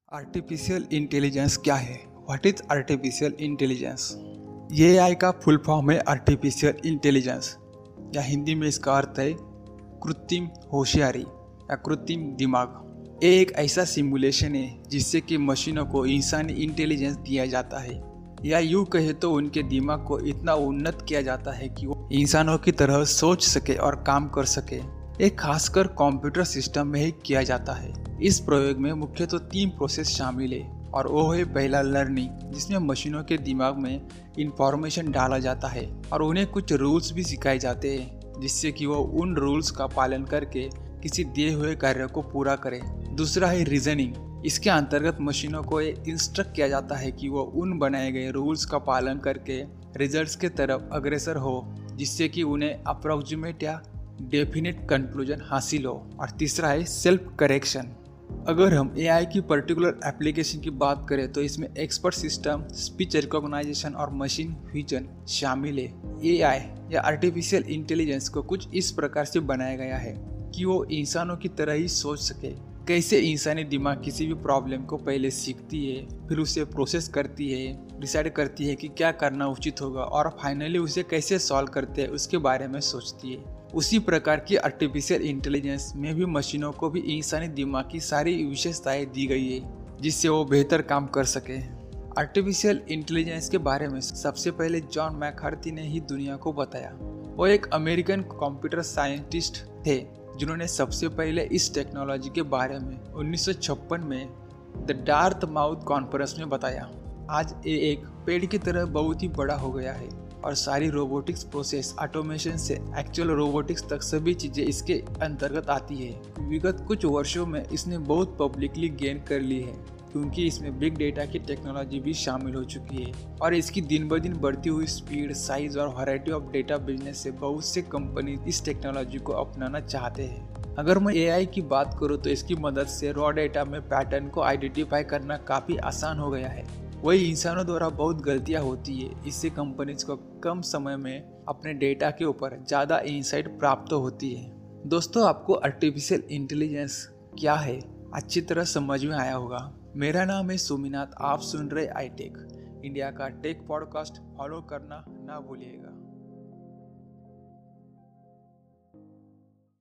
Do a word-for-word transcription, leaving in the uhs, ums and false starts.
Artificial intelligence क्या है? What is artificial intelligence? ये ए आई का फुल फॉर्म है आर्टिफिशियल इंटेलिजेंस, या हिंदी में इसका अर्थ है कृत्रिम होशियारी या कृत्रिम दिमाग। ये एक ऐसा सिमुलेशन है जिससे कि मशीनों को इंसानी इंटेलिजेंस दिया जाता है, या यूँ कहे तो उनके दिमाग को इतना उन्नत किया जाता है कि वो इंसानों की तरह सोच सके और काम कर सके। ये खासकर कंप्यूटर सिस्टम में ही किया जाता है। इस प्रयोग में मुख्य तो तीन प्रोसेस शामिल है, और वो है पहला लर्निंग, जिसमें मशीनों के दिमाग में इंफॉर्मेशन डाला जाता है और उन्हें कुछ रूल्स भी सिखाए जाते हैं, जिससे कि वो उन रूल्स का पालन करके किसी दिए हुए कार्य को पूरा करें। दूसरा है रीजनिंग। इसके अंतर्गत मशीनों को ये इंस्ट्रक्ट किया जाता है कि वो उन बनाए गए रूल्स का पालन करके रिजल्ट्स के तरफ अग्रसर हो, जिससे कि उन्हें अप्रोक्सीमेट या डेफिनेट कंक्लूजन हासिल हो। और तीसरा है सेल्फ करेक्शन। अगर हम ए आई की पर्टिकुलर एप्लीकेशन की बात करें तो इसमें एक्सपर्ट सिस्टम, स्पीच रिकॉग्नाइजेशन और मशीन विजन शामिल है। ए आई या आर्टिफिशियल इंटेलिजेंस को कुछ इस प्रकार से बनाया गया है कि वो इंसानों की तरह ही सोच सके। कैसे इंसानी दिमाग किसी भी प्रॉब्लम को पहले सीखती है, फिर उसे प्रोसेस करती है, डिसाइड करती है कि क्या करना उचित होगा, और फाइनली उसे कैसे सॉल्व करते हैं उसके बारे में सोचती है। उसी प्रकार की आर्टिफिशियल इंटेलिजेंस में भी मशीनों को भी इंसानी दिमाग की सारी विशेषताएं दी गई है, जिससे वो बेहतर काम कर सके। आर्टिफिशियल इंटेलिजेंस के बारे में सबसे पहले जॉन मैककार्थी ने ही दुनिया को बताया। वो एक अमेरिकन कंप्यूटर साइंटिस्ट थे जिन्होंने सबसे पहले इस टेक्नोलॉजी के बारे में उन्नीस सौ छप्पन में द डार्टमाउथ कॉन्फ्रेंस में बताया। आज ये एक पेड़ की तरह बहुत ही बड़ा हो गया है, और सारी रोबोटिक्स प्रोसेस, ऑटोमेशन से एक्चुअल रोबोटिक्स तक सभी चीज़ें इसके अंतर्गत आती है। विगत कुछ वर्षों में इसने बहुत पब्लिकली गेन कर ली है, क्योंकि इसमें बिग डेटा की टेक्नोलॉजी भी शामिल हो चुकी है, और इसकी दिन ब दिन बढ़ती हुई स्पीड, साइज और वैरायटी ऑफ डेटा बिजनेस से बहुत से कंपनी इस टेक्नोलॉजी को अपनाना चाहते हैं। अगर मैं ए आई की बात करूँ तो इसकी मदद से रॉ डेटा में पैटर्न को आइडेंटिफाई करना काफ़ी आसान हो गया है। वही इंसानों द्वारा बहुत गलतियां होती है। इससे कंपनीज को कम समय में अपने डेटा के ऊपर ज़्यादा इंसाइट प्राप्त होती है। दोस्तों, आपको आर्टिफिशियल इंटेलिजेंस क्या है अच्छी तरह समझ में आया होगा। मेरा नाम है सुमिनाथ, आप सुन रहे आई टेक इंडिया का टेक पॉडकास्ट। फॉलो करना ना भूलिएगा।